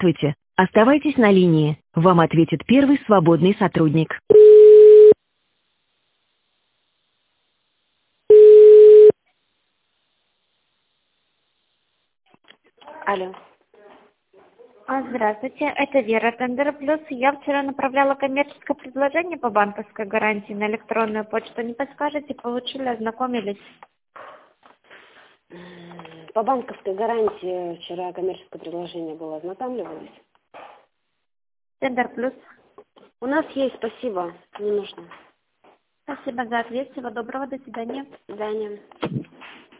Здравствуйте. Оставайтесь на линии. Вам ответит первый свободный сотрудник. Алло. Здравствуйте, это Вера, Тендер Плюс. Я вчера направляла коммерческое предложение по банковской гарантии на электронную почту. Не подскажете, получили, ознакомились? По банковской гарантии вчера коммерческое предложение было. Ознакомливались? Тендер Плюс. У нас есть, спасибо. Не нужно. Спасибо за ответ. Всего доброго. До свидания. До свидания.